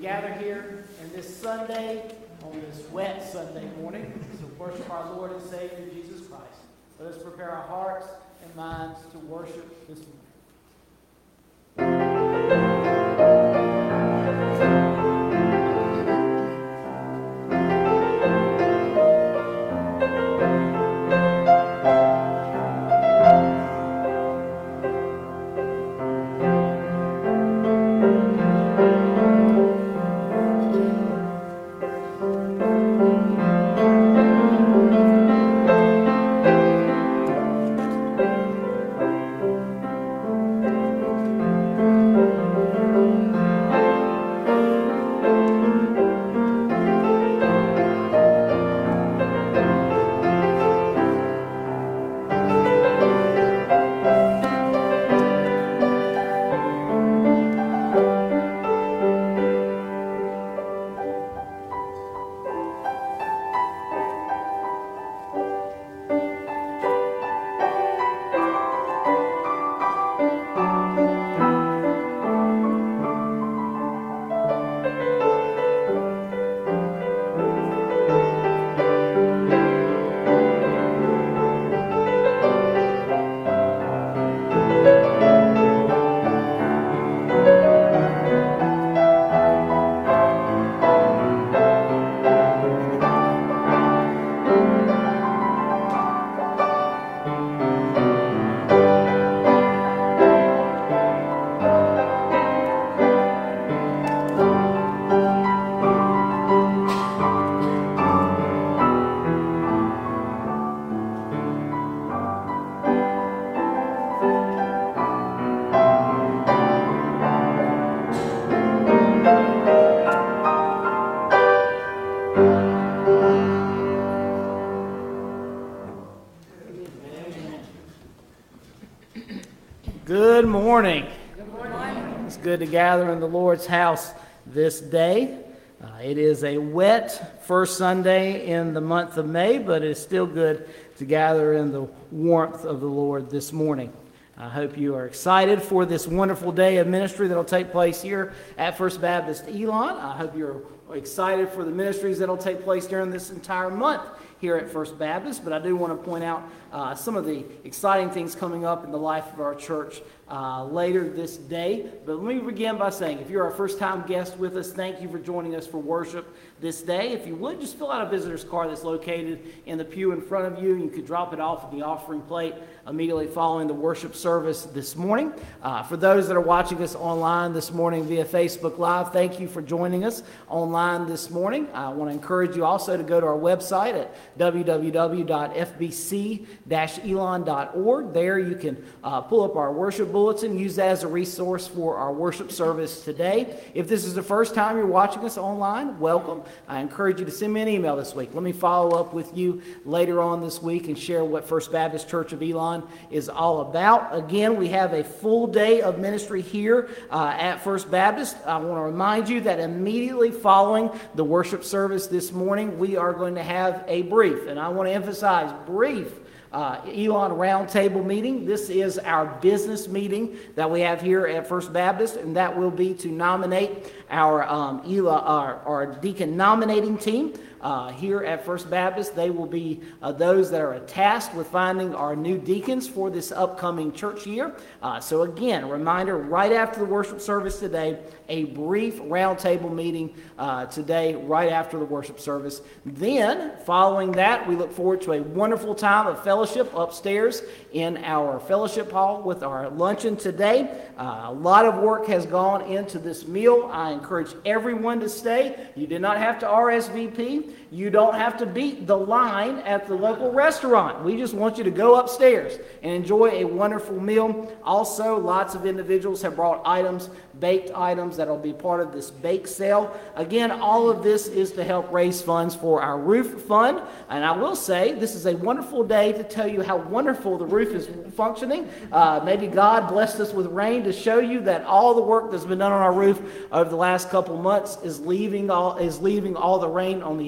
gather here in this Sunday, on this wet Sunday morning, to worship our Lord and Savior, Jesus Christ. Let us prepare our hearts and minds to worship this morning. Good morning. Good morning. It's good to gather in the Lord's house this day. It is a wet first Sunday in the month of May, but it's still good to gather in the warmth of the Lord this morning. I hope you are excited for this wonderful day of ministry that will take place here at First Baptist Elon. I hope you're excited for the ministries that will take place during this entire month here at First Baptist, but I do want to point out some of the exciting things coming up in the life of our church later this day. But let me begin by saying, if you're our first-time guest with us, thank you for joining us for worship this day. If you would, just fill out a visitor's card that's located in the pew in front of you. You could drop it off at the offering plate immediately following the worship service this morning. For those that are watching us online this morning via Facebook Live, thank you for joining us online this morning. I want to encourage you also to go to our website at www.fbc-elon.org. There you can pull up our worship bulletin, use that as a resource for our worship service today. If this is the first time you're watching us online, welcome. I encourage you to send me an email this week. Let me follow up with you later on this week and share what First Baptist Church of Elon is all about. Again, we have a full day of ministry here at First Baptist. I want to remind you that immediately following the worship service this morning, we are going to have a brief, and I want to emphasize brief, Elon Roundtable meeting. This is our business meeting that we have here at First Baptist, and that will be to nominate our deacon nominating team. Here at First Baptist, they will be those that are tasked with finding our new deacons for this upcoming church year. So again, a reminder, right after the worship service today, a brief roundtable meeting today, right after the worship service. Then, following that, we look forward to a wonderful time of fellowship upstairs in our fellowship hall with our luncheon today. A lot of work has gone into this meal. I encourage everyone to stay. You did not have to RSVP. You don't have to beat the line at the local restaurant. We just want you to go upstairs and enjoy a wonderful meal. Also, lots of individuals have brought items, baked items that will be part of this bake sale. Again, all of this is to help raise funds for our roof fund. And I will say, this is a wonderful day to tell you how wonderful the roof is functioning. Maybe God blessed us with rain to show you that all the work that's been done on our roof over the last couple months is leaving all the rain on the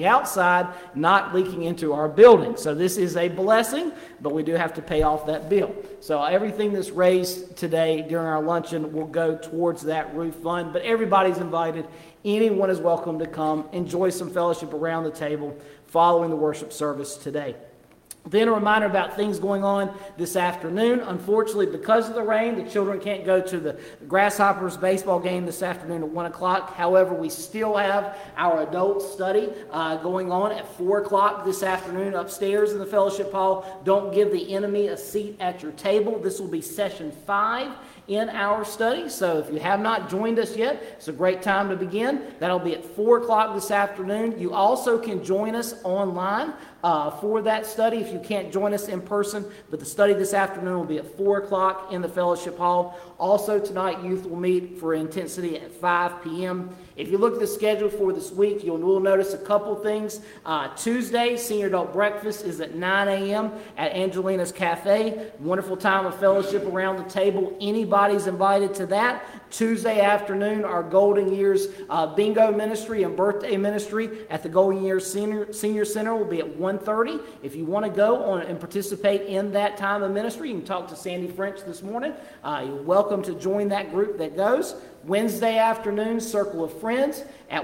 outside, not leaking into our building. So this is a blessing, but we do have to pay off that bill. So everything that's raised today during our luncheon will go towards that roof fund, but everybody's invited. Anyone is welcome to come, enjoy some fellowship around the table following the worship service today. Then a reminder about things going on this afternoon. Unfortunately, because of the rain, the children can't go to the Grasshoppers baseball game this afternoon at 1 o'clock. However, we still have our adult study going on at 4 o'clock this afternoon upstairs in the fellowship hall. Don't give the enemy a seat at your table. This will be session 5 in our study. So if you have not joined us yet, it's a great time to begin. That'll be at 4 o'clock this afternoon. You also can join us online for that study if you can't join us in person, but the study this afternoon will be at 4 o'clock in the fellowship hall. Also tonight, youth will meet for intensity at 5 p.m. If you look at the schedule for this week, you will notice a couple things. Tuesday, senior adult breakfast is at 9 a.m. at Angelina's Cafe. Wonderful time of fellowship around the table. Anybody's invited to that. Tuesday afternoon, our Golden Years bingo ministry and birthday ministry at the Golden Years Senior Center will be at 1:30. If you want to go on and participate in that time of ministry, you can talk to Sandy French this morning. You're welcome to join that group that goes. Wednesday afternoon, Circle of Friends at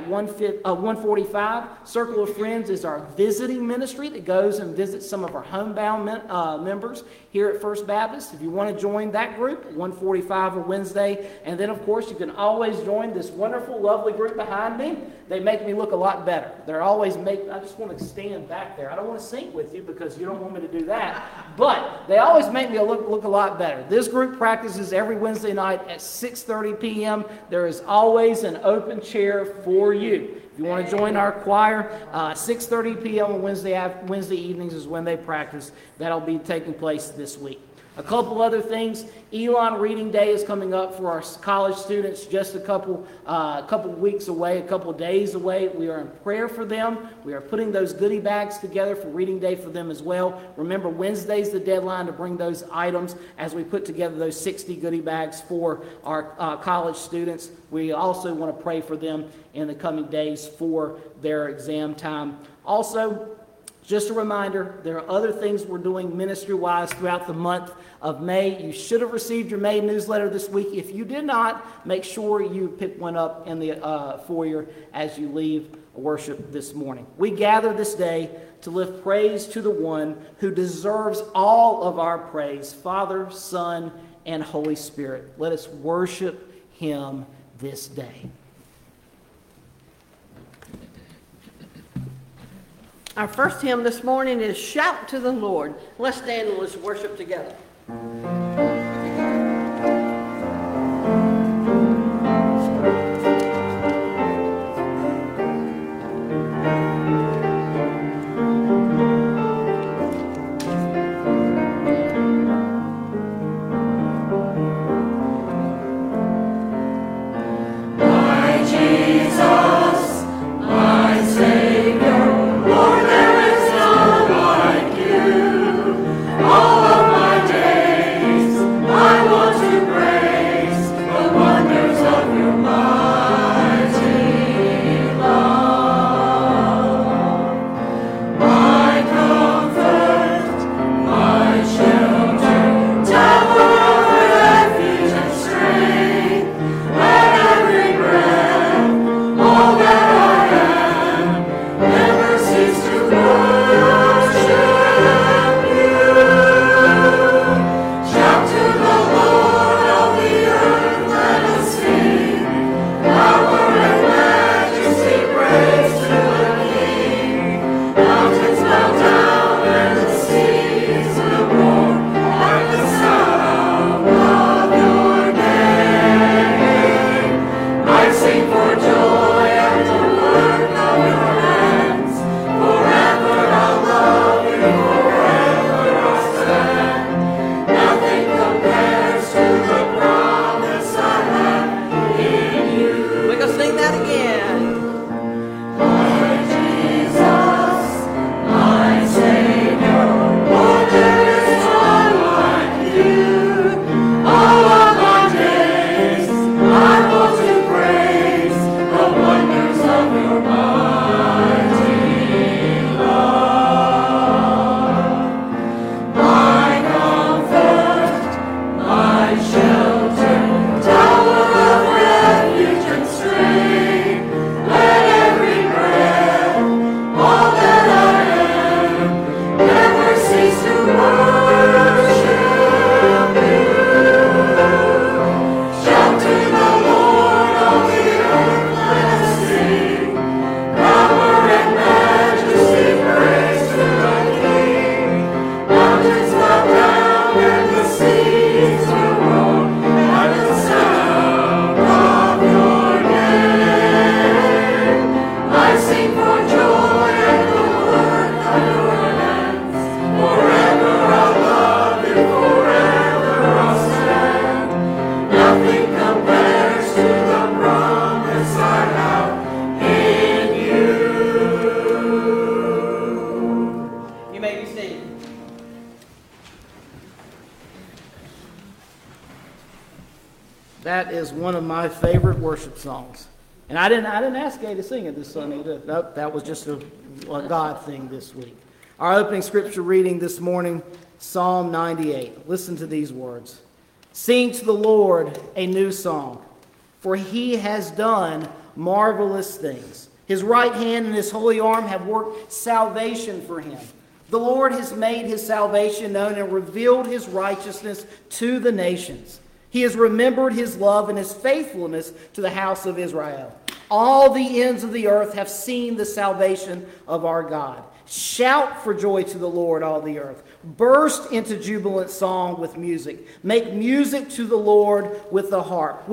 1:45. Circle of Friends is our visiting ministry that goes and visits some of our homebound members here at First Baptist. If you want to join that group, 1:45 on Wednesday. And then, of course, you can always join this wonderful, lovely group behind me. They make me look a lot better. They're always I just want to stand back there. I don't want to sing with you because you don't want me to do that. But they always make me look a lot better. This group practices every Wednesday night at 6:30 p.m. There is always an open chair for you. If you want to join our choir, 6:30 p.m. on Wednesday evenings is when they practice. That'll be taking place this week. A couple other things. Elon Reading Day is coming up for our college students, just a couple weeks away, a couple days away. We are in prayer for them. We are putting those goodie bags together for Reading Day for them as well. Remember, Wednesday's the deadline to bring those items as we put together those 60 goodie bags for our college students. We also want to pray for them in the coming days for their exam time. Also, just a reminder, there are other things we're doing ministry-wise throughout the month of May. You should have received your May newsletter this week. If you did not, make sure you pick one up in the foyer as you leave worship this morning. We gather this day to lift praise to the one who deserves all of our praise, Father, Son, and Holy Spirit. Let us worship him this day. Our first hymn this morning is Shout to the Lord. Let's stand and let's worship together. All of my days. That is one of my favorite worship songs. And I didn't ask Gay to sing it this Sunday. Nope, that was just a God thing this week. Our opening scripture reading this morning, Psalm 98. Listen to these words. Sing to the Lord a new song, for he has done marvelous things. His right hand and his holy arm have worked salvation for him. The Lord has made his salvation known and revealed his righteousness to the nations. He has remembered his love and his faithfulness to the house of Israel. All the ends of the earth have seen the salvation of our God. Shout for joy to the Lord, all the earth. Burst into jubilant song with music. Make music to the Lord with the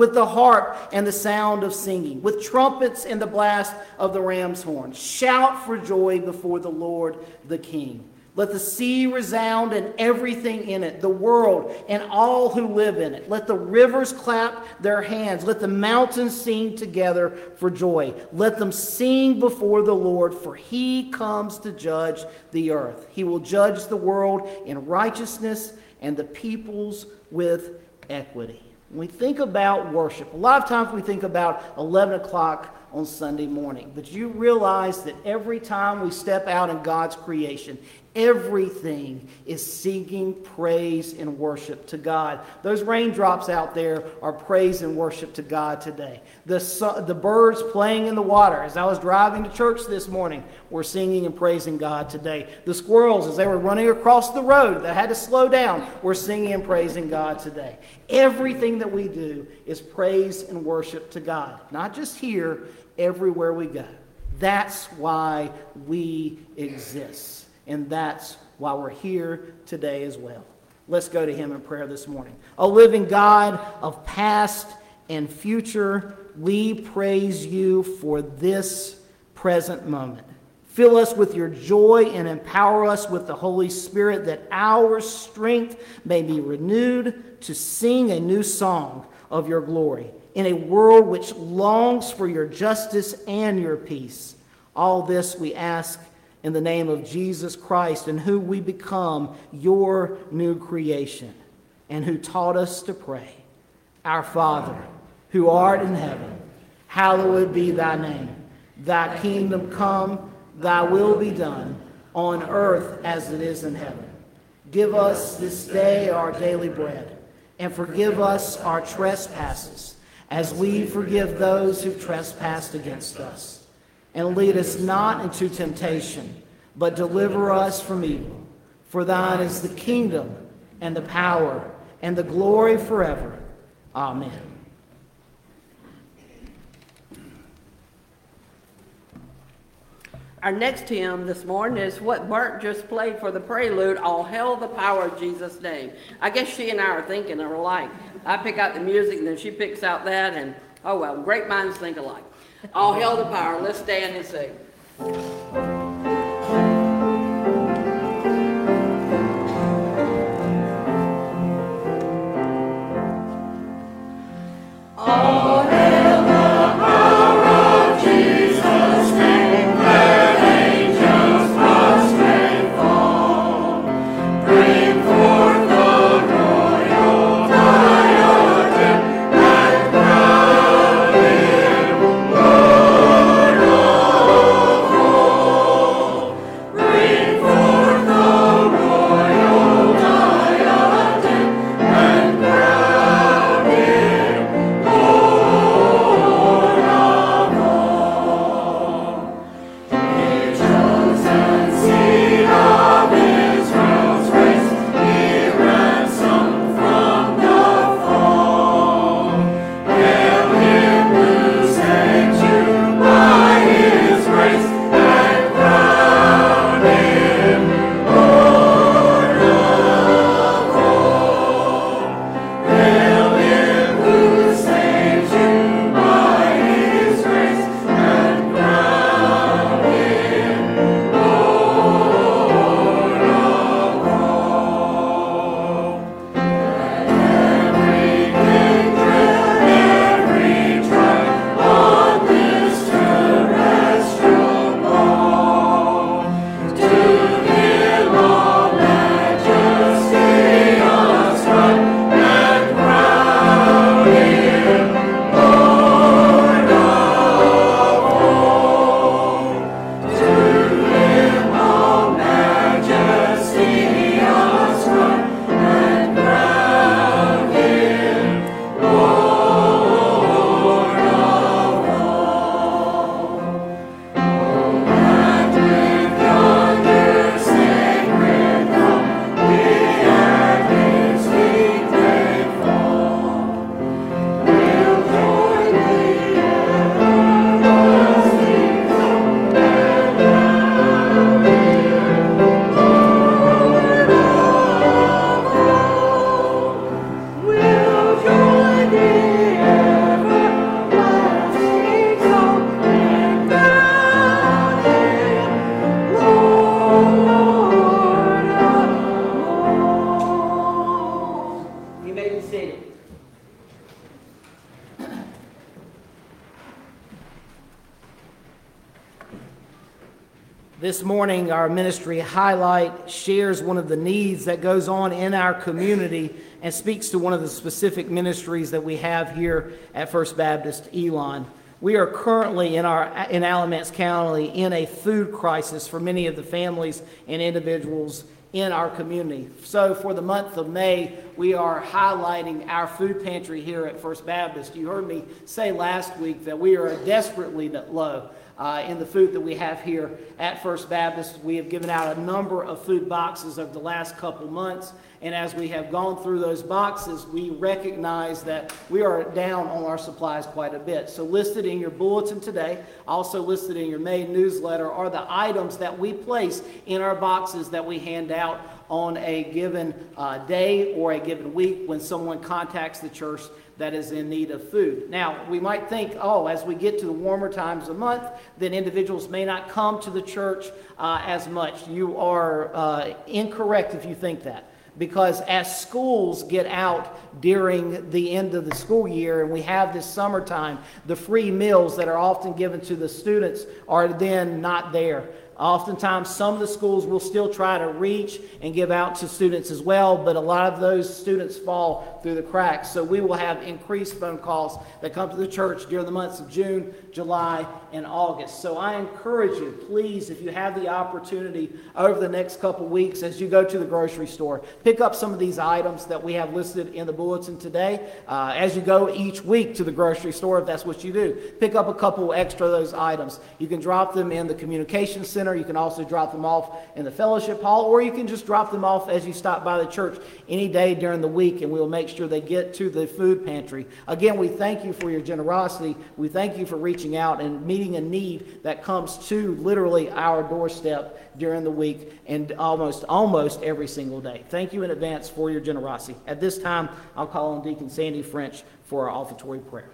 harp and the sound of singing, with trumpets and the blast of the ram's horn. Shout for joy before the Lord the King. Let the sea resound and everything in it, the world and all who live in it. Let the rivers clap their hands. Let the mountains sing together for joy. Let them sing before the Lord, for he comes to judge the earth. He will judge the world in righteousness and the peoples with equity. When we think about worship, a lot of times we think about 11 o'clock on Sunday morning. But you realize that every time we step out in God's creation, everything is singing praise and worship to God. Those raindrops out there are praise and worship to God today. The birds playing in the water as I was driving to church this morning were singing and praising God today. The squirrels, as they were running across the road that had to slow down, were singing and praising God today. Everything that we do is praise and worship to God. Not just here, everywhere we go. That's why we exist. And that's why we're here today as well. Let's go to him in prayer this morning. O living God of past and future, we praise you for this present moment. Fill us with your joy and empower us with the Holy Spirit that our strength may be renewed to sing a new song of your glory in a world which longs for your justice and your peace. All this we ask in the name of Jesus Christ, in whom we become your new creation, and who taught us to pray. Our Father, who art in heaven, hallowed be thy name. Thy kingdom come, thy will be done, on earth as it is in heaven. Give us this day our daily bread, and forgive us our trespasses, as we forgive those who trespass against us. And lead us not into temptation, but deliver us from evil. For thine is the kingdom, and the power, and the glory forever. Amen. Our next hymn this morning is what Bert just played for the prelude, All Hail the Power of Jesus' Name. I guess she and I are thinking alike. I pick out the music, and then she picks out that, and oh well, great minds think alike. All hail the power. Let's stand and sing. All hail the power of Jesus' name. Let angels prostrate fall. Bring forth the royal diadem and crown him Lord of all. This morning, our ministry highlight shares one of the needs that goes on in our community and speaks to one of the specific ministries that we have here at First Baptist Elon. We are currently in Alamance County in a food crisis for many of the families and individuals in our community. So for the month of May, we are highlighting our food pantry here at First Baptist. You heard me say last week that we are desperately low in the food that we have here at First Baptist. We have given out a number of food boxes over the last couple months, and as we have gone through those boxes, we recognize that we are down on our supplies quite a bit. So listed in your bulletin today, also listed in your May newsletter, are the items that we place in our boxes that we hand out on a given day or a given week when someone contacts the church that is in need of food. Now, we might think, as we get to the warmer times of the month, then individuals may not come to the church as much. You are incorrect if you think that. Because as schools get out during the end of the school year and we have this summertime, the free meals that are often given to the students are then not there. Oftentimes, some of the schools will still try to reach and give out to students as well, but a lot of those students fall through the cracks. So we will have increased phone calls that come to the church during the months of June, July, and August. So I encourage you, please, if you have the opportunity over the next couple weeks as you go to the grocery store, pick up some of these items that we have listed in the bulletin today. As you go each week to the grocery store, if that's what you do, pick up a couple extra of those items. You can drop them in the communication center. You can also drop them off in the fellowship hall, or you can just drop them off as you stop by the church any day during the week, and we'll make sure they get to the food pantry. Again, we thank you for your generosity. We thank you for reaching out and meeting a need that comes to literally our doorstep during the week and almost every single day. Thank you in advance for your generosity. At this time, I'll call on Deacon Sandy French for our offertory prayer.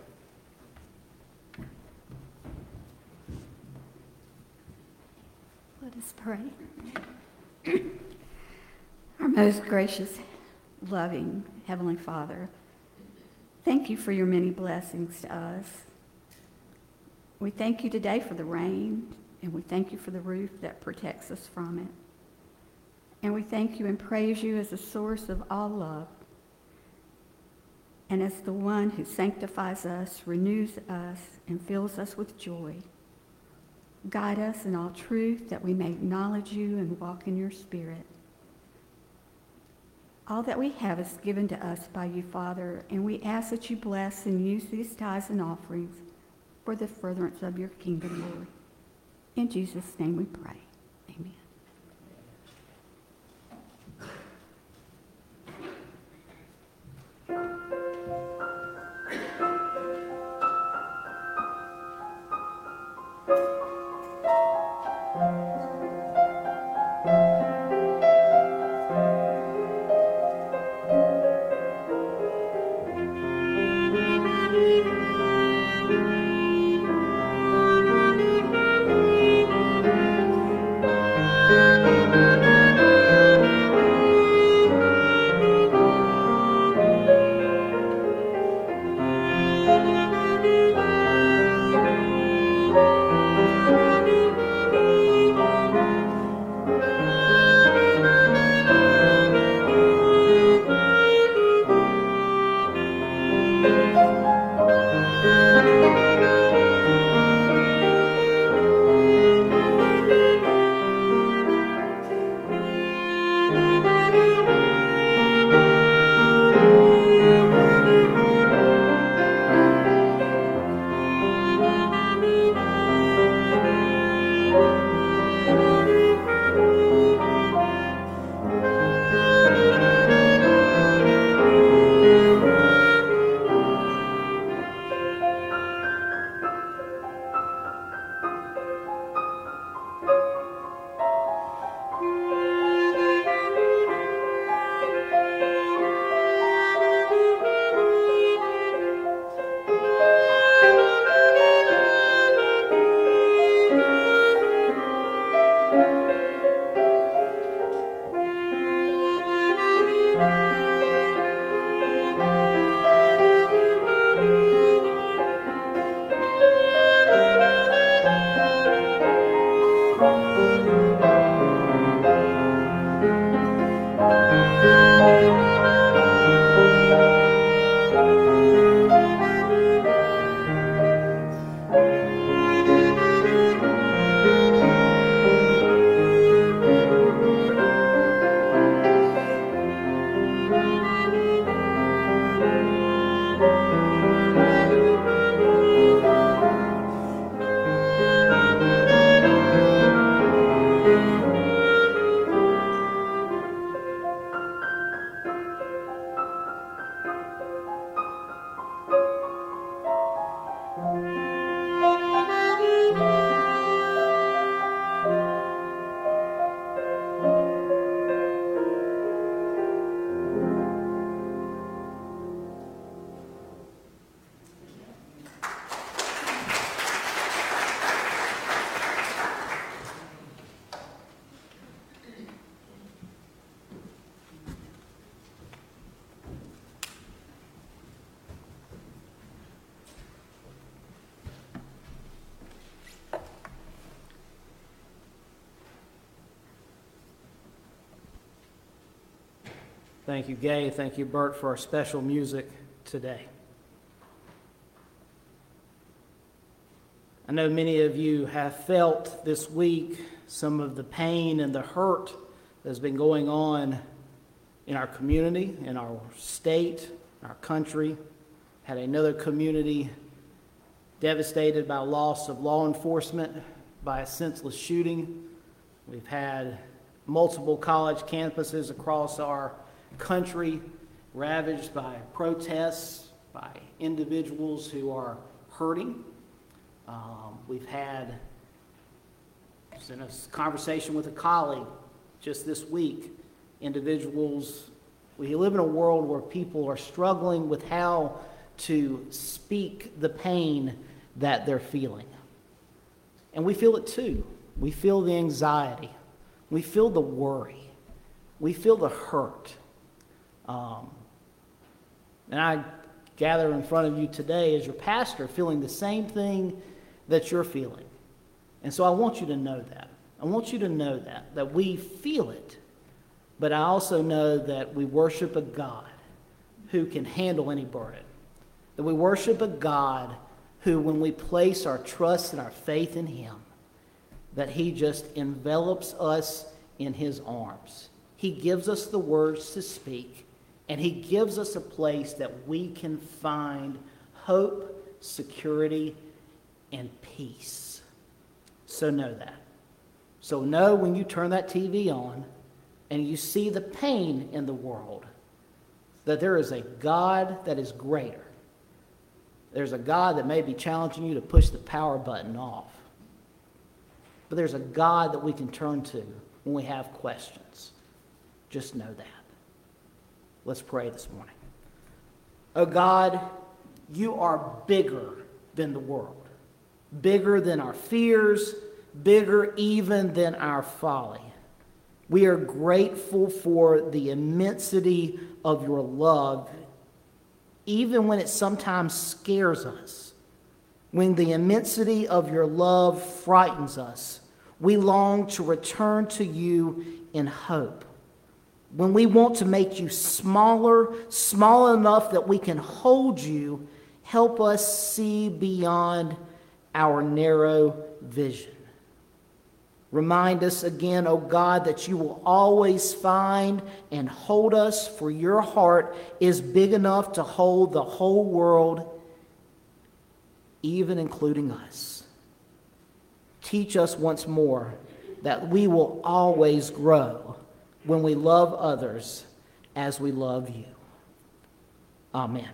Let us pray. Our most gracious, loving Heavenly Father, thank you for your many blessings to us. We thank you today for the rain, and we thank you for the roof that protects us from it. And we thank you and praise you as the source of all love, and as the one who sanctifies us, renews us, and fills us with joy. Guide us in all truth that we may acknowledge you and walk in your spirit. All that we have is given to us by you, Father, and we ask that you bless and use these tithes and offerings for the furtherance of your kingdom, Lord. In Jesus' name we pray. Amen. Thank you, Gay. Thank you, Bert, for our special music today. I know many of you have felt this week some of the pain and the hurt that's been going on in our community, in our state, in our country. Had another community devastated by loss of law enforcement, by a senseless shooting. We've had multiple college campuses across our country ravaged by protests, by individuals who are hurting. We've had, just in a conversation with a colleague just this week, individuals, we live in a world where people are struggling with how to speak the pain that they're feeling. And we feel it too. We feel the anxiety. We feel the worry. We feel the hurt. And I gather in front of you today as your pastor feeling the same thing that you're feeling. And so I want you to know that. I want you to know that we feel it, but I also know that we worship a God who can handle any burden. That we worship a God who, when we place our trust and our faith in him, that he just envelops us in his arms. He gives us the words to speak, and he gives us a place that we can find hope, security, and peace. So know that. So know when you turn that TV on and you see the pain in the world, that there is a God that is greater. There's a God that may be challenging you to push the power button off. But there's a God that we can turn to when we have questions. Just know that. Let's pray this morning. Oh God, you are bigger than the world, bigger than our fears, bigger even than our folly. We are grateful for the immensity of your love, even when it sometimes scares us. When the immensity of your love frightens us, we long to return to you in hope. When we want to make you smaller, small enough that we can hold you, help us see beyond our narrow vision. Remind us again, O God, that you will always find and hold us, for your heart is big enough to hold the whole world, even including us. Teach us once more that we will always grow when we love others as we love you. Amen.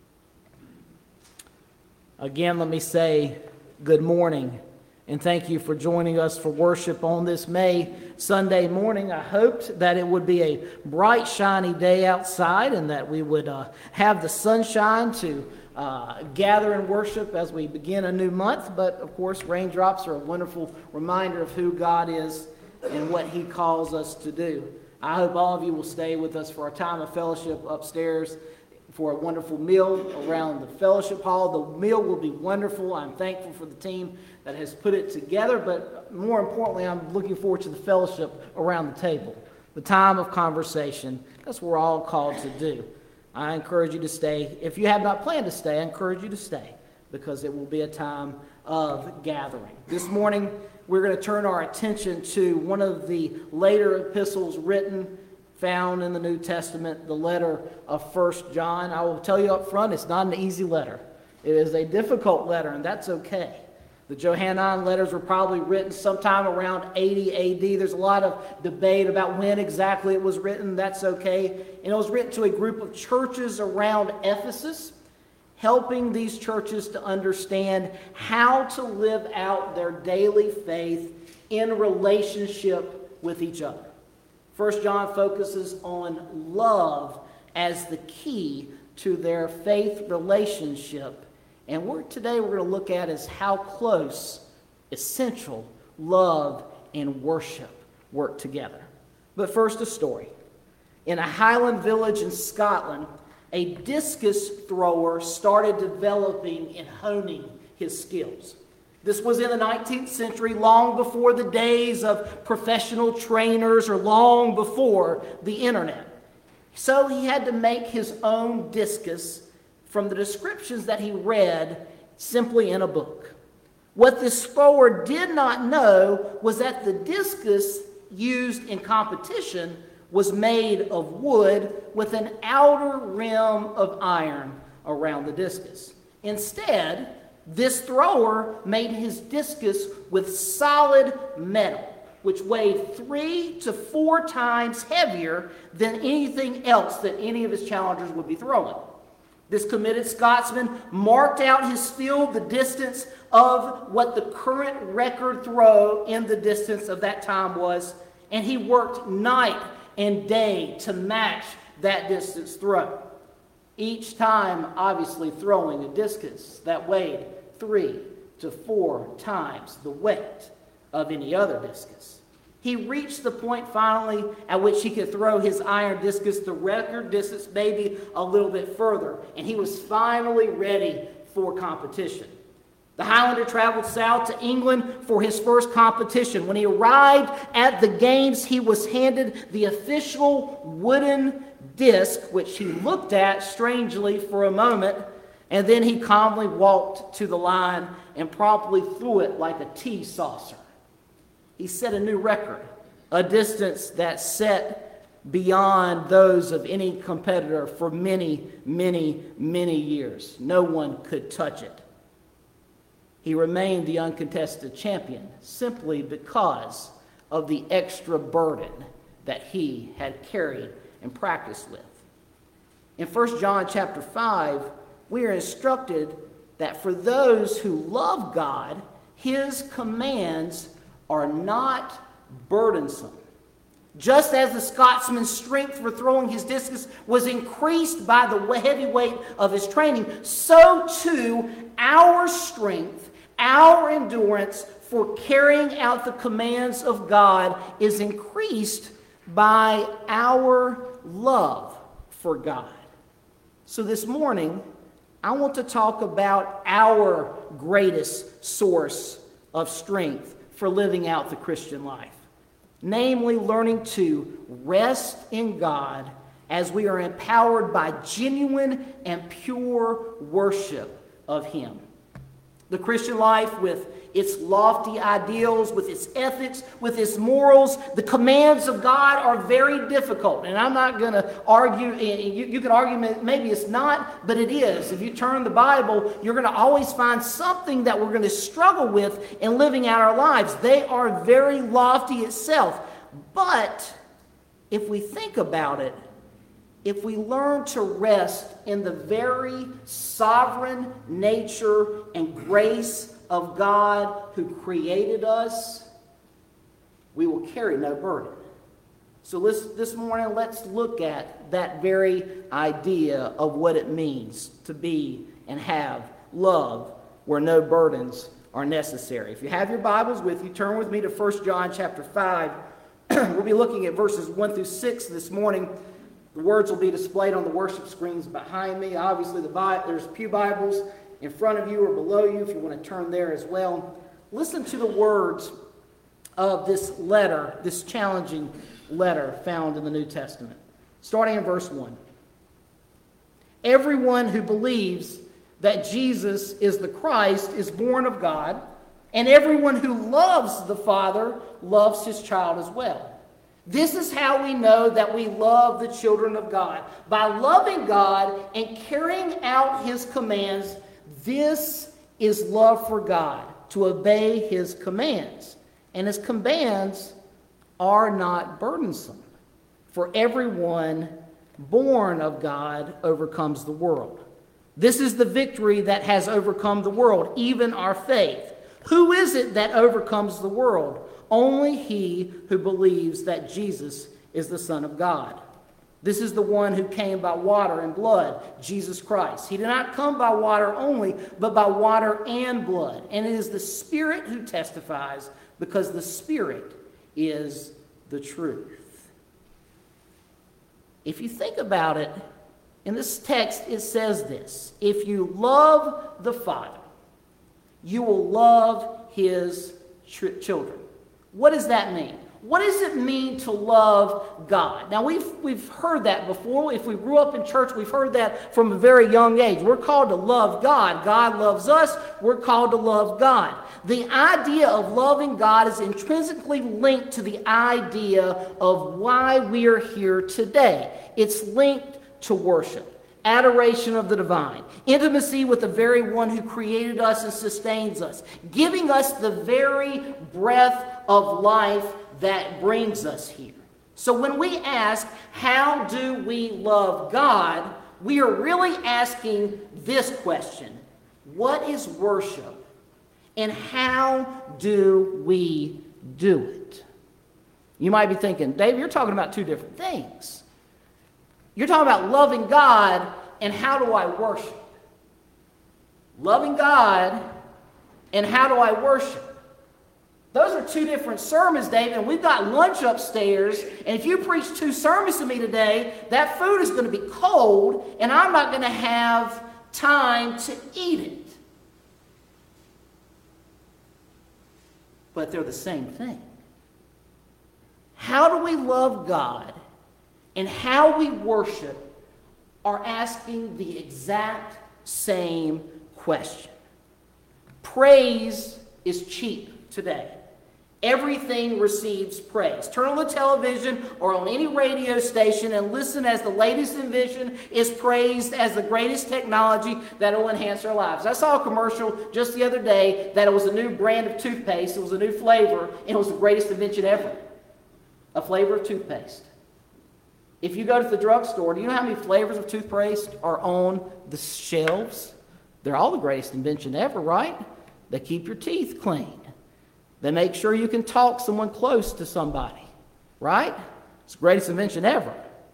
Again, let me say good morning and thank you for joining us for worship on this May Sunday morning. I hoped that it would be a bright, shiny day outside and that we would have the sunshine to gather and worship as we begin a new month. But, of course, raindrops are a wonderful reminder of who God is and what he calls us to do. I hope all of you will stay with us for our time of fellowship upstairs for a wonderful meal around the fellowship hall. The meal will be wonderful. I'm thankful for the team that has put it together, but more importantly, I'm looking forward to the fellowship around the table, the time of conversation. That's what we're all called to do. I encourage you to stay. If you have not planned to stay, I encourage you to stay because it will be a time of gathering. This morning, we're going to turn our attention to one of the later epistles written found in the New Testament, the letter of 1 John. I will tell you up front, it's not an easy letter. It is a difficult letter, and that's okay. The Johannine letters were probably written sometime around 80 A.D. There's a lot of debate about when exactly it was written. That's okay. And it was written to a group of churches around Ephesus, helping these churches to understand how to live out their daily faith in relationship with each other. 1 John focuses on love as the key to their faith relationship. And today we're going to look at is how close, essential love and worship work together. But first, a story. In a Highland village in Scotland, a discus thrower started developing and honing his skills. This was in the 19th century, long before the days of professional trainers or long before the internet. So he had to make his own discus from the descriptions that he read simply in a book. What this thrower did not know was that the discus used in competition was made of wood with an outer rim of iron around the discus. Instead, this thrower made his discus with solid metal, which weighed 3 to 4 times heavier than anything else that any of his challengers would be throwing. This committed Scotsman marked out his field the distance of what the current record throw in the distance of that time was, and he worked night and day to match that distance throw. Each time, obviously, throwing a discus that weighed 3 to 4 times the weight of any other discus. He reached the point finally at which he could throw his iron discus the record distance, maybe a little bit further, and he was finally ready for competition. The Highlander traveled south to England for his first competition. When he arrived at the games, he was handed the official wooden disc, which he looked at strangely for a moment, and then he calmly walked to the line and promptly threw it like a tea saucer. He set a new record, a distance that set beyond those of any competitor for many, many, many years. No one could touch it. He remained the uncontested champion simply because of the extra burden that he had carried and practiced with. In 1 John chapter 5, we are instructed that for those who love God, his commands are not burdensome. Just as the Scotsman's strength for throwing his discus was increased by the heavy weight of his training, so too our strength, our endurance for carrying out the commands of God is increased by our love for God. So this morning, I want to talk about our greatest source of strength for living out the Christian life, namely learning to rest in God as we are empowered by genuine and pure worship of Him. The Christian life, with its lofty ideals, with its ethics, with its morals, the commands of God are very difficult. And I'm not going to argue, you can argue maybe it's not, but it is. If you turn the Bible, you're going to always find something that we're going to struggle with in living out our lives. They are very lofty itself. But if we think about it, if we learn to rest in the very sovereign nature and grace of God who created us, we will carry no burden. So this morning, let's look at that very idea of what it means to be and have love where no burdens are necessary. If you have your Bibles with you, turn with me to 1 John chapter 5. We'll be looking at verses 1 through 6 this morning. The words will be displayed on the worship screens behind me. Obviously, there's pew Bibles in front of you or below you if you want to turn there as well. Listen to the words of this letter, this challenging letter found in the New Testament. Starting in verse 1. Everyone who believes that Jesus is the Christ is born of God, and everyone who loves the Father loves his child as well. This is how we know that we love the children of God. By loving God and carrying out his commands, this is love for God, to obey his commands. And his commands are not burdensome. For everyone born of God overcomes the world. This is the victory that has overcome the world, even our faith. Who is it that overcomes the world? Only he who believes that Jesus is the Son of God. This is the one who came by water and blood, Jesus Christ. He did not come by water only, but by water and blood. And it is the Spirit who testifies, because the Spirit is the truth. If you think about it, in this text it says this: if you love the Father, you will love his children. What does that mean? What does it mean to love God? Now, we've heard that before. If we grew up in church, we've heard that from a very young age. We're called to love God. God loves us. We're called to love God. The idea of loving God is intrinsically linked to the idea of why we are here today. It's linked to worship, adoration of the divine, intimacy with the very one who created us and sustains us, giving us the very breath of life that brings us here. So when we ask, how do we love God, we are really asking this question: what is worship, and how do we do it? You might be thinking, Dave, you're talking about two different things. You're talking about loving God and how do I worship? Loving God and how do I worship? Those are two different sermons, David, and we've got lunch upstairs, and if you preach two sermons to me today, that food is going to be cold, and I'm not going to have time to eat it. But they're the same thing. How do we love God and how we worship are asking the exact same question. Praise is cheap today. Everything receives praise. Turn on the television or on any radio station and listen as the latest invention is praised as the greatest technology that will enhance our lives. I saw a commercial just the other day that it was a new brand of toothpaste. It was a new flavor, and it was the greatest invention ever. A flavor of toothpaste. If you go to the drugstore, do you know how many flavors of toothpaste are on the shelves? They're all the greatest invention ever, right? They keep your teeth clean. They make sure you can talk someone close to somebody, right? It's the greatest invention ever.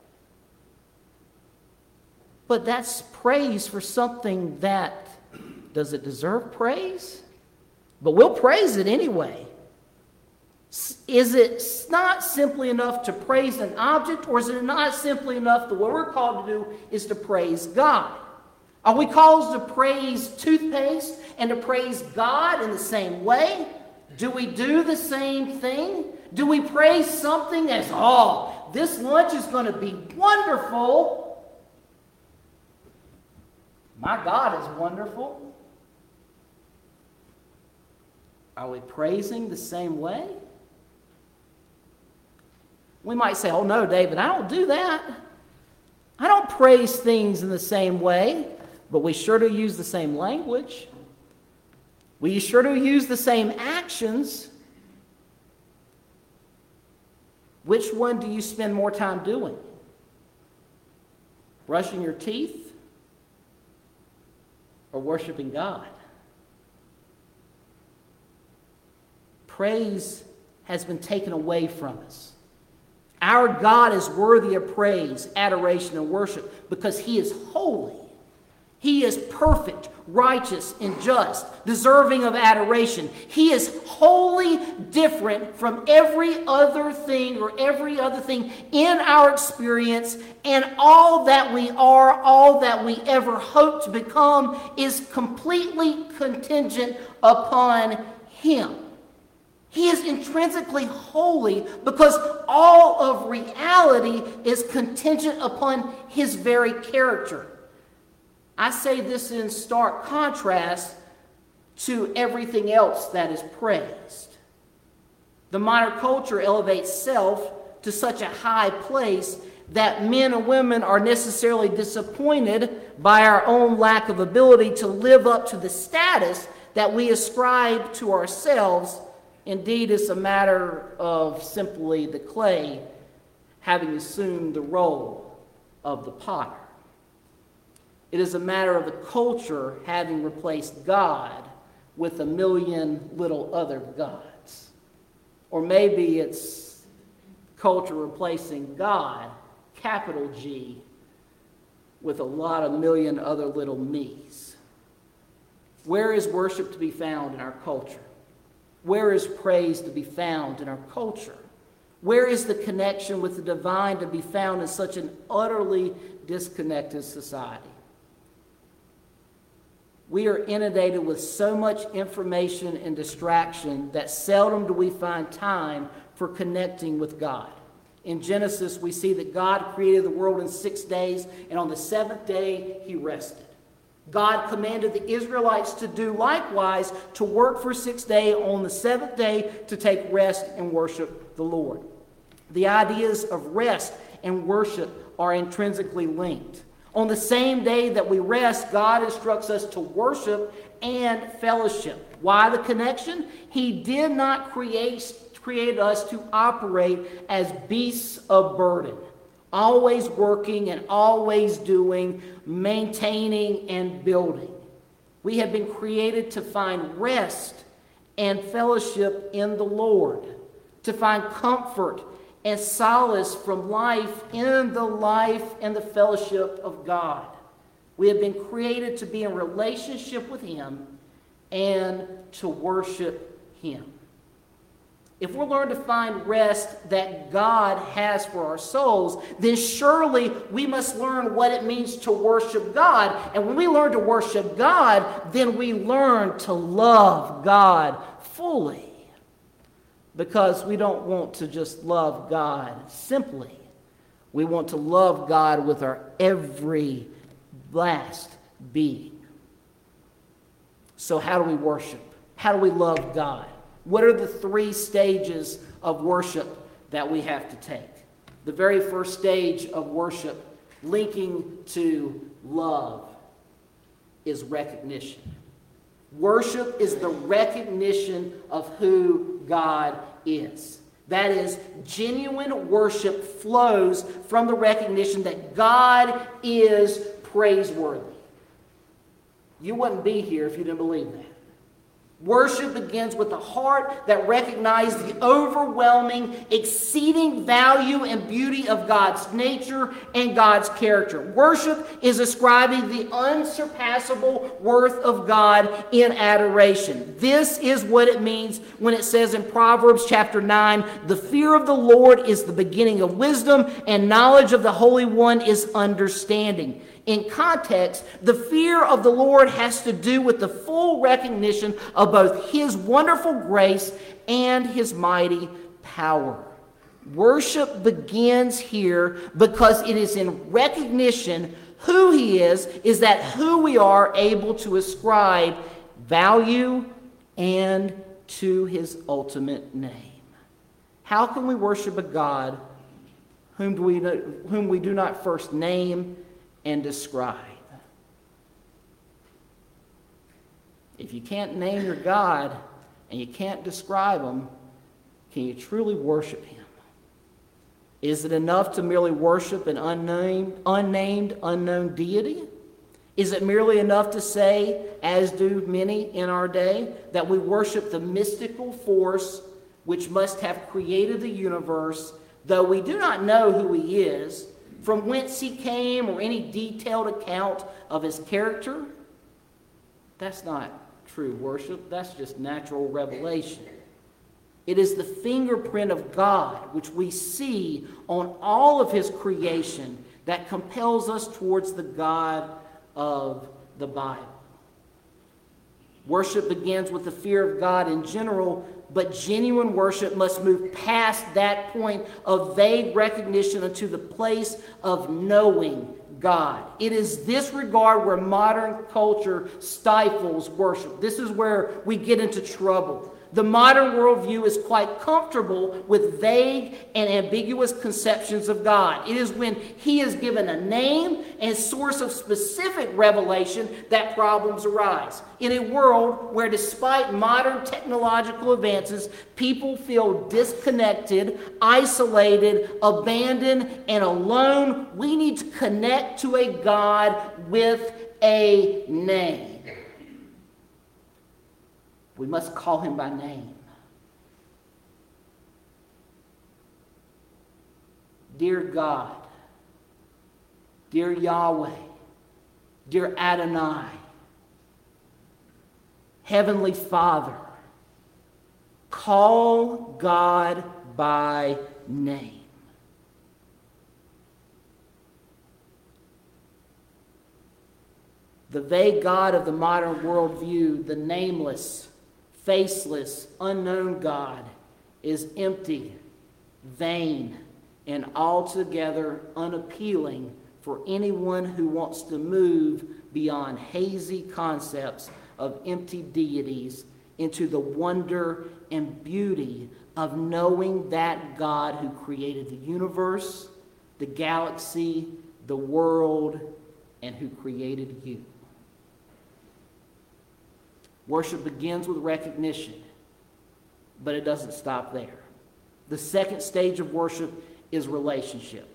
But that's praise for something that, does it deserve praise? But we'll praise it anyway. Is it not simply enough to praise an object, or is it not simply enough that what we're called to do is to praise God? Are we called to praise toothpaste and to praise God in the same way? Do we do the same thing? Do we praise something as, oh, this lunch is going to be wonderful? My God is wonderful. Are we praising the same way? We might say, oh no, David, I don't do that. I don't praise things in the same way, but we sure do use the same language. We sure do use the same actions. Which one do you spend more time doing? Brushing your teeth or worshiping God? Praise has been taken away from us. Our God is worthy of praise, adoration, and worship because He is holy. He is perfect, righteous, and just, deserving of adoration. He is wholly different from every other thing or every other thing in our experience, and all that we are, all that we ever hope to become is completely contingent upon Him. He is intrinsically holy because all of reality is contingent upon His very character. I say this in stark contrast to everything else that is praised. The modern culture elevates self to such a high place that men and women are necessarily disappointed by our own lack of ability to live up to the status that we ascribe to ourselves. Indeed, it's a matter of simply the clay having assumed the role of the potter. It is a matter of the culture having replaced God with a million little other gods. Or maybe it's culture replacing God, capital G, with a lot of million other little me's. Where is worship to be found in our culture? Where is praise to be found in our culture? Where is the connection with the divine to be found in such an utterly disconnected society? We are inundated with so much information and distraction that seldom do we find time for connecting with God. In Genesis, we see that God created the world in 6 days, and on the seventh day, he rested. God commanded the Israelites to do likewise, to work for 6 days, on the seventh day to take rest and worship the Lord. The ideas of rest and worship are intrinsically linked. On the same day that we rest, God instructs us to worship and fellowship. Why the connection? He did not create us to operate as beasts of burden, always working and always doing, maintaining and building. We have been created to find rest and fellowship in the Lord, to find comfort and solace from life in the life and the fellowship of God. We have been created to be in relationship with him and to worship him. If we're learning to find rest that God has for our souls, then surely we must learn what it means to worship God. And when we learn to worship God, then we learn to love God fully. Because we don't want to just love God simply. We want to love God with our every last being. So how do we worship? How do we love God? What are the 3 stages of worship that we have to take? The very first stage of worship, linking to love, is recognition. Worship is the recognition of who God is. That is, genuine worship flows from the recognition that God is praiseworthy. You wouldn't be here if you didn't believe that. Worship begins with a heart that recognizes the overwhelming, exceeding value and beauty of God's nature and God's character. Worship is ascribing the unsurpassable worth of God in adoration. This is what it means when it says in Proverbs chapter 9, "The fear of the Lord is the beginning of wisdom, and knowledge of the Holy One is understanding." In context, the fear of the Lord has to do with the full recognition of both his wonderful grace and his mighty power. Worship begins here because it is in recognition who he is that who we are able to ascribe value and to his ultimate name. How can we worship a God whom we do not first name and describe? If you can't name your God and you can't describe him, can you truly worship him? Is it enough to merely worship an unnamed, unknown deity? Is it merely enough to say, as do many in our day, that we worship the mystical force which must have created the universe, though we do not know who he is, from whence he came, or any detailed account of his character? That's not true worship. That's just natural revelation. It is the fingerprint of God, which we see on all of his creation, that compels us towards the God of the Bible. Worship begins with the fear of God in general, but genuine worship must move past that point of vague recognition into the place of knowing God. It is this regard where modern culture stifles worship. This is where we get into trouble. The modern worldview is quite comfortable with vague and ambiguous conceptions of God. It is when he is given a name and source of specific revelation that problems arise. In a world where, despite modern technological advances, people feel disconnected, isolated, abandoned, and alone, we need to connect to a God with a name. We must call him by name. Dear God, dear Yahweh, dear Adonai, Heavenly Father, call God by name. The vague God of the modern worldview, the nameless, faceless, unknown God, is empty, vain, and altogether unappealing for anyone who wants to move beyond hazy concepts of empty deities into the wonder and beauty of knowing that God who created the universe, the galaxy, the world, and who created you. Worship begins with recognition, but it doesn't stop there. The second stage of worship is relationship.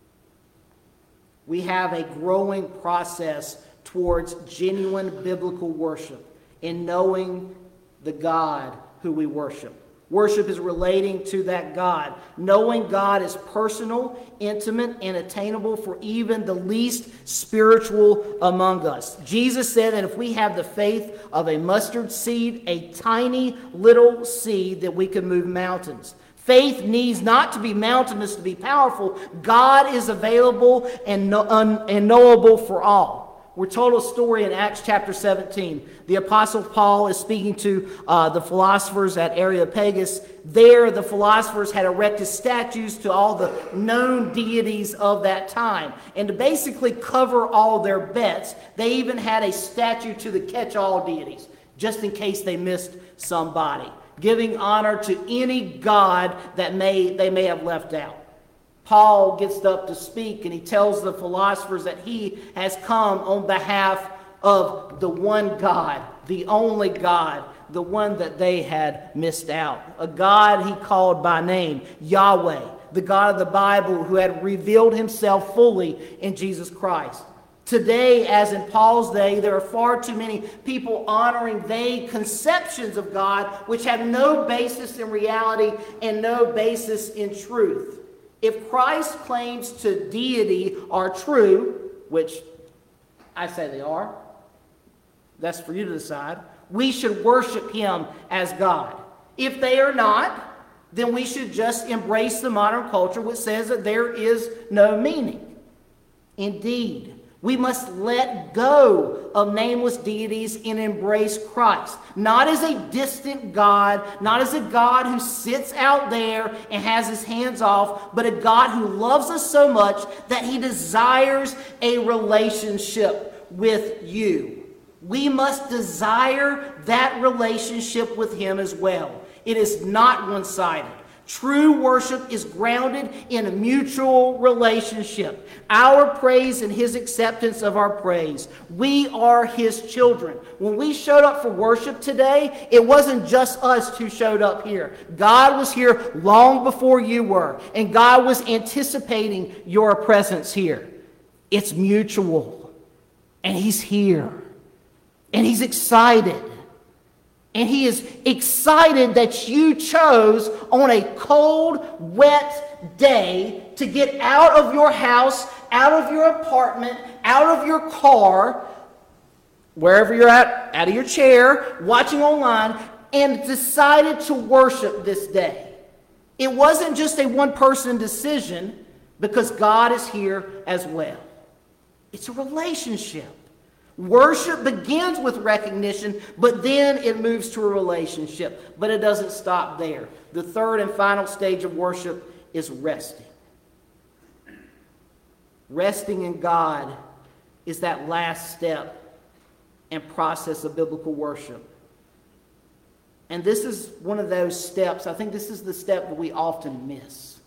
We have a growing process towards genuine biblical worship in knowing the God who we worship. Worship is relating to that God. Knowing God is personal, intimate, and attainable for even the least spiritual among us. Jesus said that if we have the faith of a mustard seed, a tiny little seed, that we can move mountains. Faith needs not to be mountainous to be powerful. God is available and knowable for all. We're told a story in Acts chapter 17. The Apostle Paul is speaking to the philosophers at Areopagus. There, the philosophers had erected statues to all the known deities of that time. And to basically cover all their bets, they even had a statue to the catch-all deities, just in case they missed somebody, giving honor to any god that they may have left out. Paul gets up to speak, and he tells the philosophers that he has come on behalf of the one God, the only God, the one that they had missed out. A God he called by name, Yahweh, the God of the Bible who had revealed himself fully in Jesus Christ. Today, as in Paul's day, there are far too many people honoring vague conceptions of God which have no basis in reality and no basis in truth. If Christ's claims to deity are true, which I say they are, that's for you to decide, we should worship him as God. If they are not, then we should just embrace the modern culture which says that there is no meaning. Indeed, we must let go of nameless deities and embrace Christ. Not as a distant God, not as a God who sits out there and has his hands off, but a God who loves us so much that he desires a relationship with you. We must desire that relationship with him as well. It is not one-sided. True worship is grounded in a mutual relationship. Our praise and his acceptance of our praise. We are his children. When we showed up for worship today, it wasn't just us who showed up here. God was here long before you were, and God was anticipating your presence here. It's mutual, and he's here, and he's excited. And he is excited that you chose on a cold, wet day to get out of your house, out of your apartment, out of your car, wherever you're at, out of your chair, watching online, and decided to worship this day. It wasn't just a one-person decision, because God is here as well. It's a relationship. Worship begins with recognition, but then it moves to a relationship. But it doesn't stop there. The third and final stage of worship is resting. Resting in God is that last step and process of biblical worship. And this is one of those steps. I think this is the step that we often miss.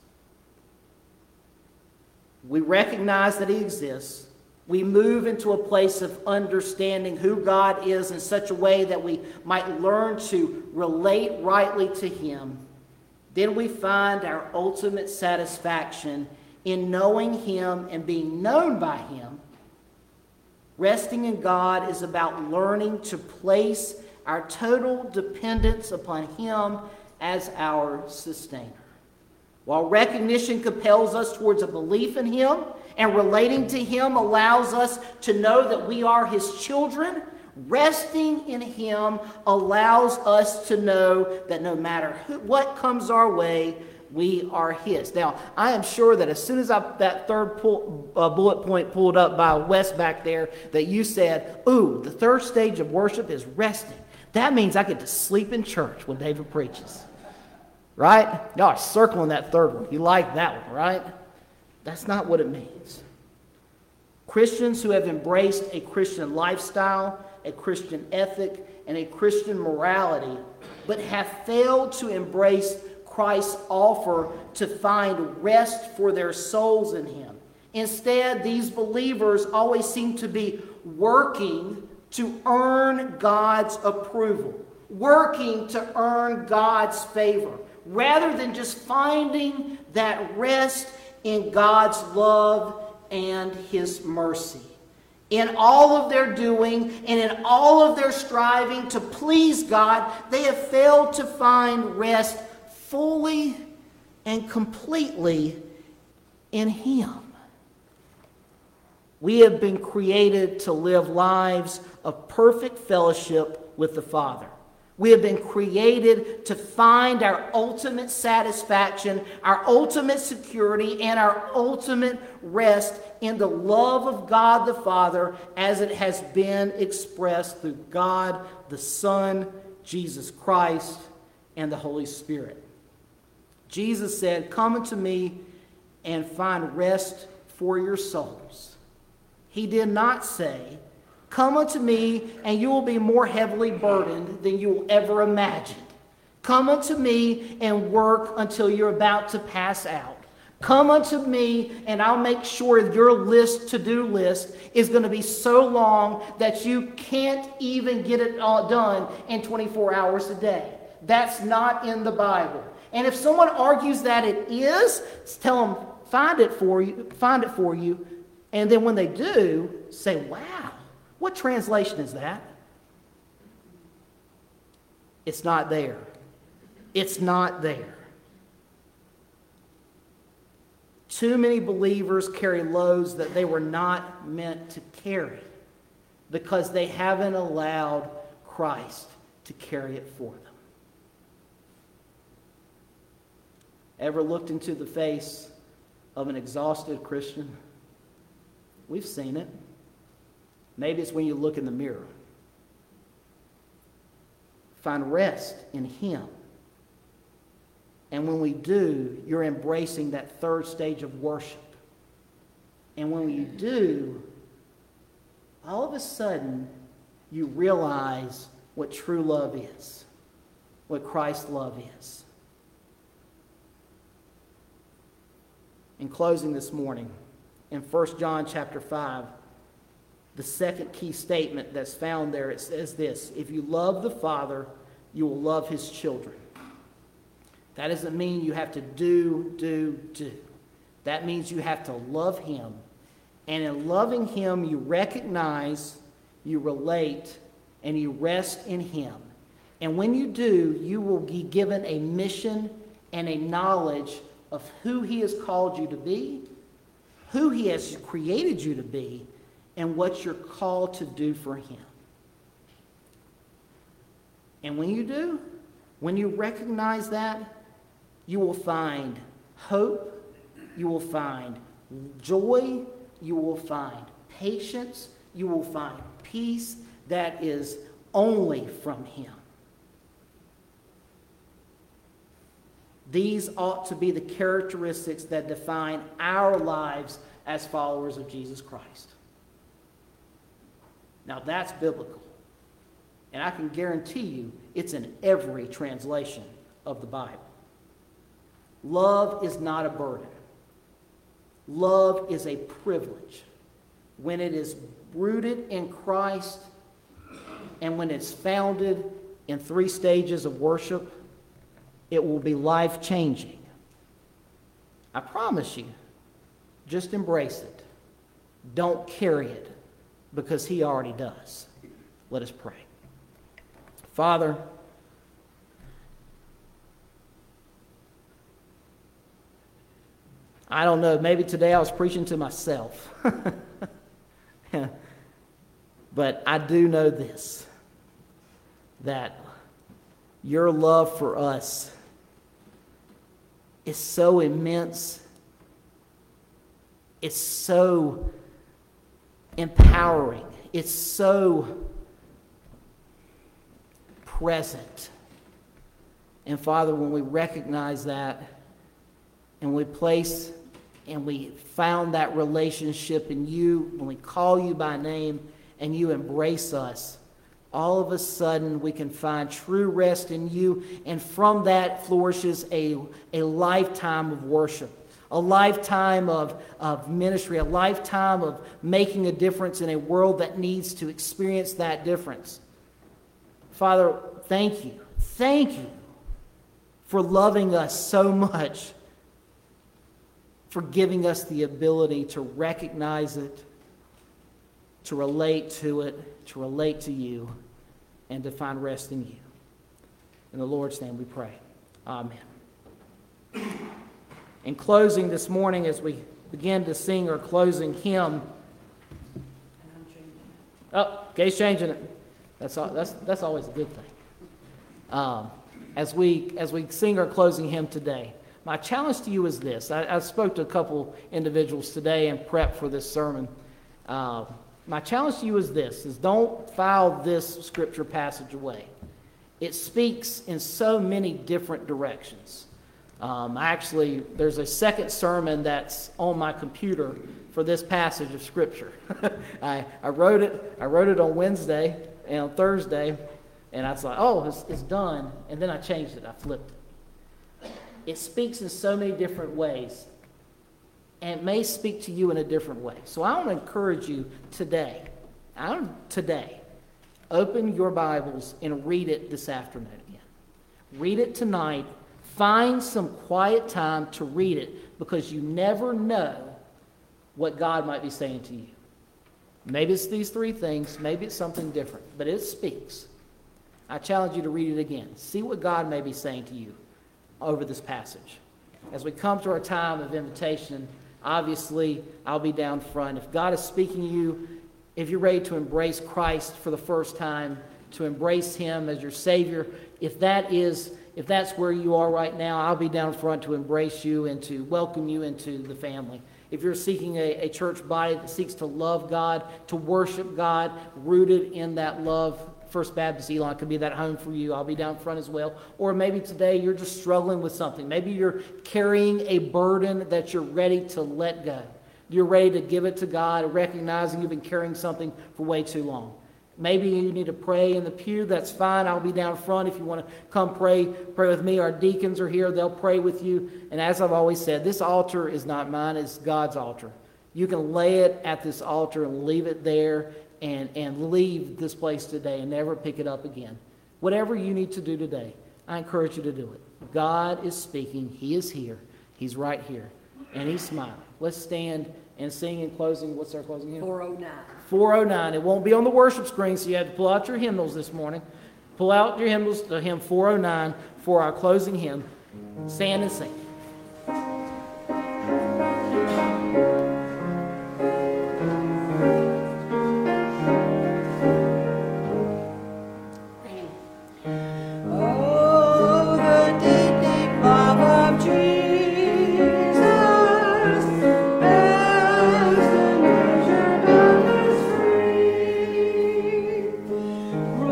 We recognize that he exists. We move into a place of understanding who God is in such a way that we might learn to relate rightly to him. Then we find our ultimate satisfaction in knowing him and being known by him. Resting in God is about learning to place our total dependence upon him as our sustainer. While recognition compels us towards a belief in him, and relating to him allows us to know that we are his children, resting in him allows us to know that no matter what comes our way, we are his. Now, I am sure that as soon as that third bullet point pulled up by Wes back there, that you said, ooh, the third stage of worship is resting. That means I get to sleep in church when David preaches. Right? Y'all are circling that third one. You like that one, right? That's not what it means. Christians who have embraced a Christian lifestyle, a Christian ethic, and a Christian morality, but have failed to embrace Christ's offer to find rest for their souls in him. Instead, these believers always seem to be working to earn God's approval, working to earn God's favor, rather than just finding that rest in God's love and his mercy. In all of their doing and in all of their striving to please God, they have failed to find rest fully and completely in him. We have been created to live lives of perfect fellowship with the Father. We have been created to find our ultimate satisfaction, our ultimate security, and our ultimate rest in the love of God the Father as it has been expressed through God the Son, Jesus Christ, and the Holy Spirit. Jesus said, "Come unto me and find rest for your souls." He did not say, "Come unto me and you will be more heavily burdened than you will ever imagine. Come unto me and work until you're about to pass out. Come unto me and I'll make sure your to-do list is going to be so long that you can't even get it all done in 24 hours a day." That's not in the Bible. And if someone argues that it is, tell them, find it for you. And then when they do, say, "Wow, what translation is that?" It's not there. It's not there. Too many believers carry loads that they were not meant to carry because they haven't allowed Christ to carry it for them. Ever looked into the face of an exhausted Christian? We've seen it. Maybe it's when you look in the mirror. Find rest in him. And when we do, you're embracing that third stage of worship. And when you do, all of a sudden, you realize what true love is, what Christ's love is. In closing this morning, in 1 John chapter 5, the second key statement that's found there, it says this: "If you love the Father, you will love his children." That doesn't mean you have to do. That means you have to love him. And in loving him, you recognize, you relate, and you rest in him. And when you do, you will be given a mission and a knowledge of who he has called you to be, who he has created you to be, and what you're called to do for him. And when you do, when you recognize that, you will find hope, you will find joy, you will find patience, you will find peace that is only from him. These ought to be the characteristics that define our lives as followers of Jesus Christ. Now that's biblical. And I can guarantee you it's in every translation of the Bible. Love is not a burden. Love is a privilege. When it is rooted in Christ and when it's founded in 3 stages of worship, it will be life-changing. I promise you, just embrace it. Don't carry it, because he already does. Let us pray. Father, I don't know, maybe today I was preaching to myself. But I do know this, that your love for us is so immense. It's so empowering. It's so present. And Father, when we recognize that and we place and we found that relationship in you, when we call you by name and you embrace us, all of a sudden we can find true rest in you, and from that flourishes a lifetime of worship, a lifetime of ministry, a lifetime of making a difference in a world that needs to experience that difference. Father, thank you. Thank you for loving us so much, for giving us the ability to recognize it, to relate to it, to relate to you, and to find rest in you. In the Lord's name we pray. Amen. In closing this morning, as we begin to sing our closing hymn. Oh, Gay's changing it. That's always a good thing. As we sing our closing hymn today, my challenge to you is this. I spoke to a couple individuals today in prep for this sermon. My challenge to you is this, is don't file this scripture passage away. It speaks in so many different directions. Actually, there's a second sermon that's on my computer for this passage of scripture. I wrote it on Wednesday and on Thursday, and I was like, oh, it's done. And then I changed it. I flipped it. It speaks in so many different ways, and it may speak to you in a different way. So I want to encourage you today, open your Bibles and read it this afternoon again. Read it tonight. Find some quiet time to read it, because you never know what God might be saying to you. Maybe it's these 3 things. Maybe it's something different, but it speaks. I challenge you to read it again. See what God may be saying to you over this passage. As we come to our time of invitation, obviously, I'll be down front. If God is speaking to you, if you're ready to embrace Christ for the first time, to embrace him as your Savior, if that's where you are right now, I'll be down front to embrace you and to welcome you into the family. If you're seeking a church body that seeks to love God, to worship God, rooted in that love, First Baptist Elon could be that home for you. I'll be down front as well. Or maybe today you're just struggling with something. Maybe you're carrying a burden that you're ready to let go. You're ready to give it to God, recognizing you've been carrying something for way too long. Maybe you need to pray in the pew. That's fine. I'll be down front if you want to come pray with me. Our deacons are here. They'll pray with you. And as I've always said, this altar is not mine. It's God's altar. You can lay it at this altar and leave it there and leave this place today and never pick it up again. Whatever you need to do today, I encourage you to do it. God is speaking. He is here. He's right here. And he's smiling. Let's stand and sing in closing. What's our closing hymn? 409. 409. It won't be on the worship screen, so you have to pull out your hymnals this morning. Pull out your hymnals to hymn 409 for our closing hymn. Stand and sing.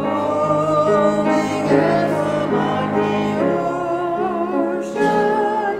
Rolling as a mighty ocean.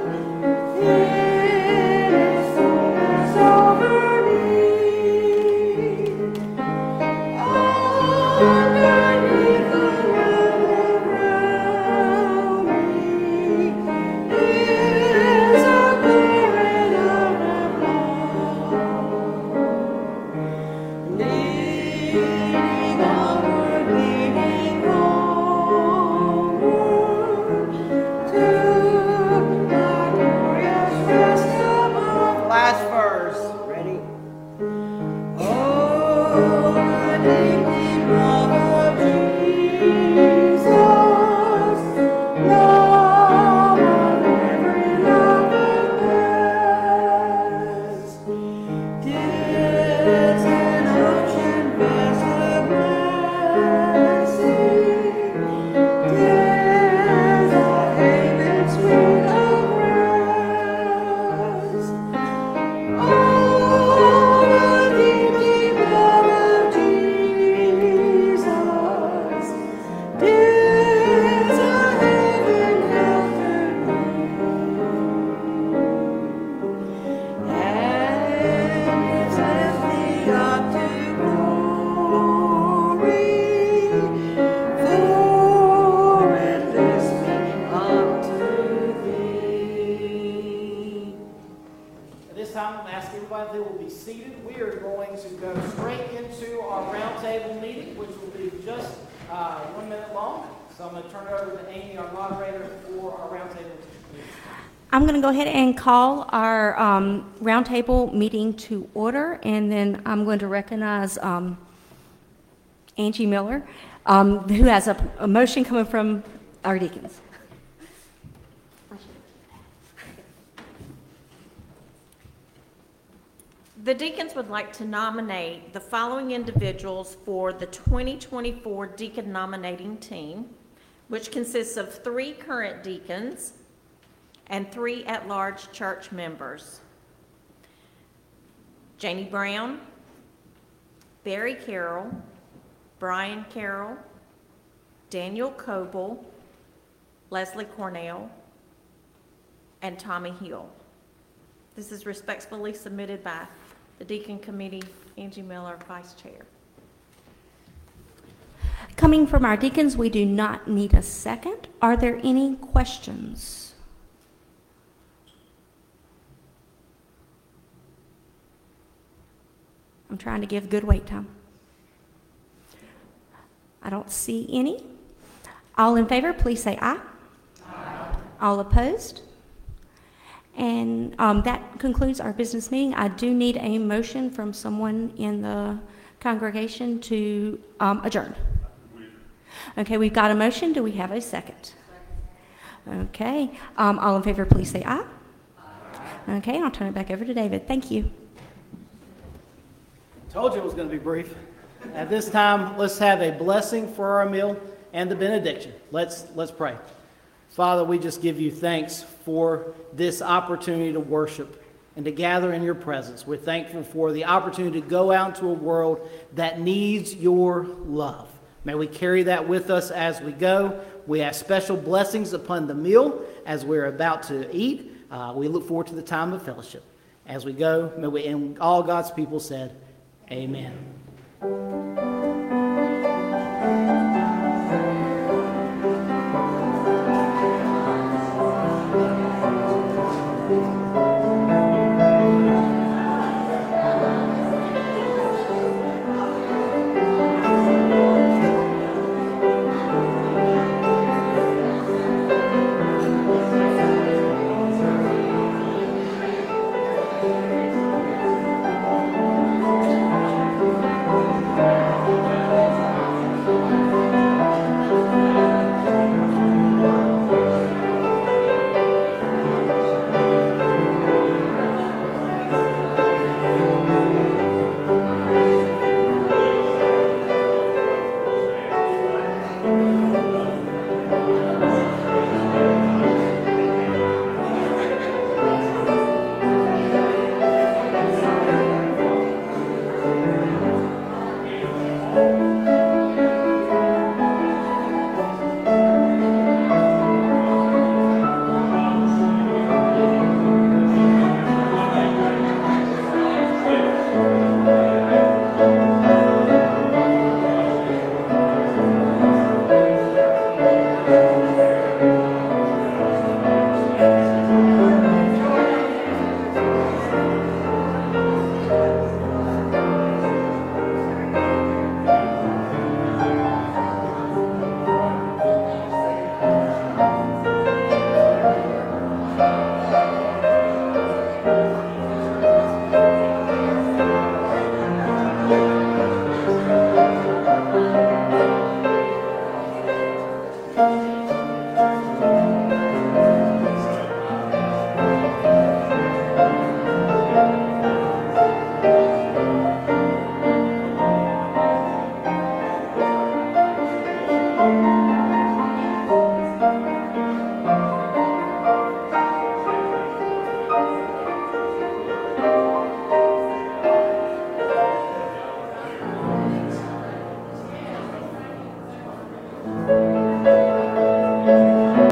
long. So I'm going to turn it over to Amy, our moderator, for our roundtable. I'm going to go ahead and call our roundtable meeting to order, and then I'm going to recognize Angie Miller, who has a motion coming from our deacons. The deacons would like to nominate the following individuals for the 2024 deacon nominating team, which consists of 3 current deacons and 3 at-large church members. Janie Brown, Barry Carroll, Brian Carroll, Daniel Coble, Leslie Cornell, and Tommy Hill. This is respectfully submitted by the Deacon Committee, Angie Miller, Vice Chair. Coming from our deacons, we do not need a second. Are there any questions? I'm trying to give good wait time. I don't see any. All in favor, please say aye. Aye. All opposed? And that concludes our business meeting. I do need a motion from someone in the congregation to adjourn. Okay, we've got a motion. Do we have a second? Okay. All in favor, please say aye. Aye. Okay, I'll turn it back over to David. Thank you. Told you it was going to be brief. At this time, let's have a blessing for our meal and the benediction. Let's pray. Father, we just give you thanks for this opportunity to worship and to gather in your presence. We're thankful for the opportunity to go out into a world that needs your love. May we carry that with us as we go. We ask special blessings upon the meal as we're about to eat. We look forward to the time of fellowship. As we go, may we, and all God's people said, amen.